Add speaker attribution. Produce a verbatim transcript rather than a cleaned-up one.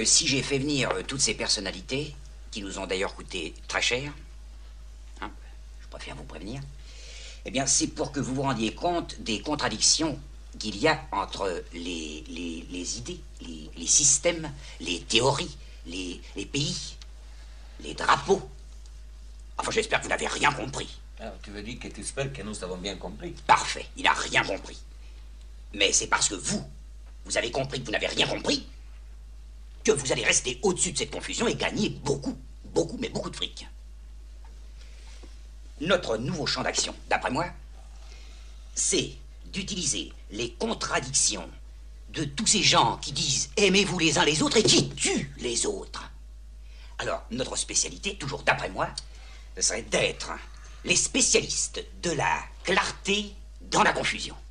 Speaker 1: que si j'ai fait venir euh, toutes ces personnalités, qui nous ont d'ailleurs coûté très cher, hein, je préfère vous prévenir, eh bien, c'est pour que vous vous rendiez compte des contradictions qu'il y a entre les, les, les idées, les, les systèmes, les théories, les, les pays, les drapeaux. Enfin, j'espère que vous n'avez rien compris.
Speaker 2: Alors, tu veux dire que tu espères que nous avons bien compris?
Speaker 1: Parfait, il n'a rien compris. Mais c'est parce que vous, vous avez compris que vous n'avez rien compris, que vous allez rester au-dessus de cette confusion et gagner beaucoup, beaucoup, mais beaucoup de fric. Notre nouveau champ d'action, d'après moi, c'est d'utiliser les contradictions de tous ces gens qui disent « aimez-vous les uns les autres » et qui tuent les autres. Alors, notre spécialité, toujours d'après moi, ce serait d'être les spécialistes de la clarté dans la confusion.